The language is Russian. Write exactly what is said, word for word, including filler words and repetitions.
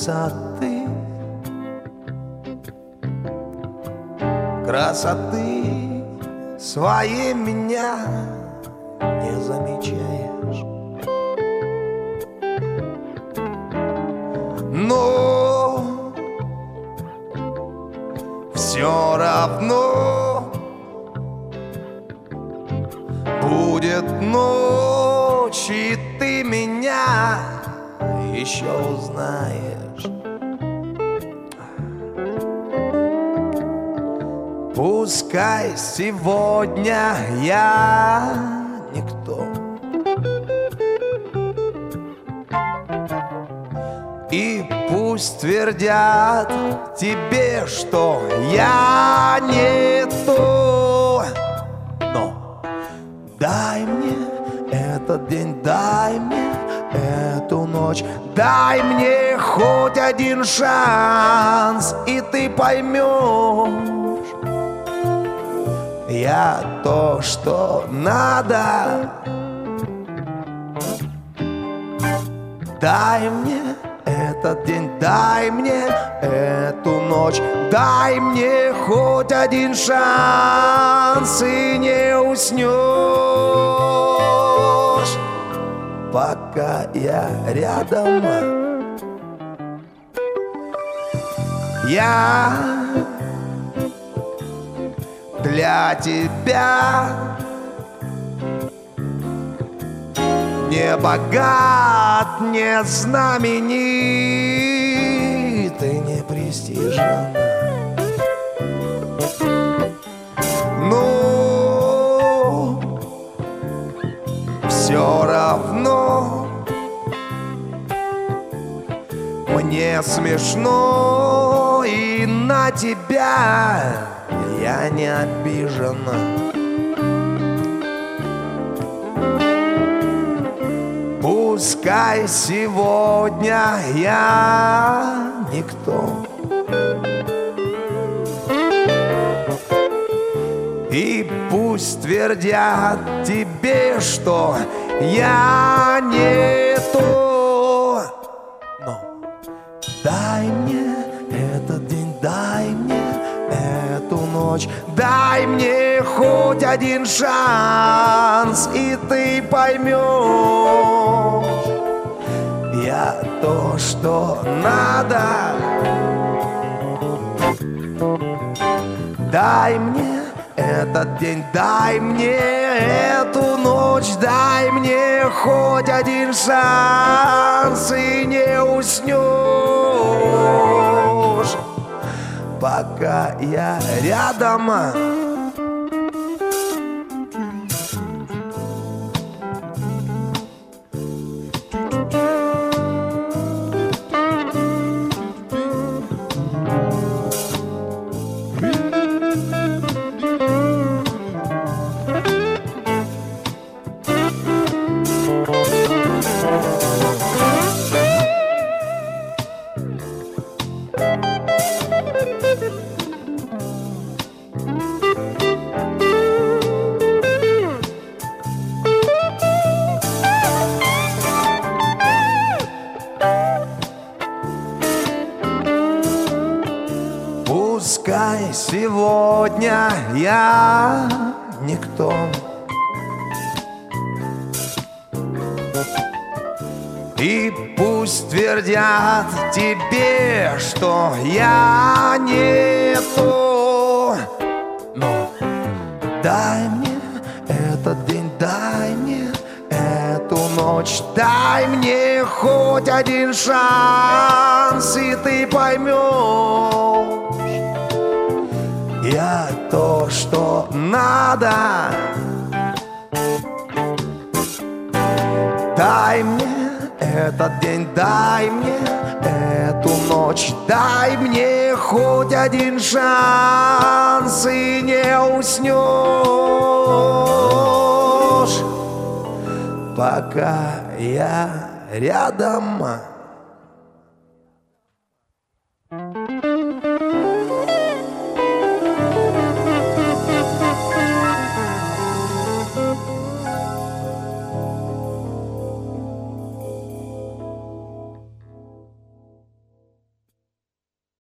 красоты, красоты своей меня не замечаешь. Но все равно будет ночь, и ты меня еще узнаешь. Пускай сегодня я никто, и пусть твердят тебе, что я не то, но дай мне этот день, дай мне эту ночь, дай мне хоть один шанс, и ты поймешь, я то, что надо. Дай мне этот день, дай мне эту ночь, дай мне хоть один шанс, и не уснешь, пока я рядом. Я для тебя не богат, не знаменит и не престижен. Но все равно мне смешно, и на тебя я не обижен. Пускай сегодня я никто, и пусть твердят тебе, что я не то, но дай мне этот день, дай мне эту ночь, дай мне хоть один шанс, и ты поймешь, я то, что надо. Дай мне этот день, дай мне эту ночь, дай мне хоть один шанс, и не уснешь, пока я рядом. Пускай сегодня я никто, и пусть твердят тебе, что я не то, но дай мне этот день, дай мне эту ночь, дай мне хоть один шанс, и ты поймешь, я то, что надо. Дай мне этот день, дай мне эту ночь, дай мне хоть один шанс, и не уснешь, пока я рядом.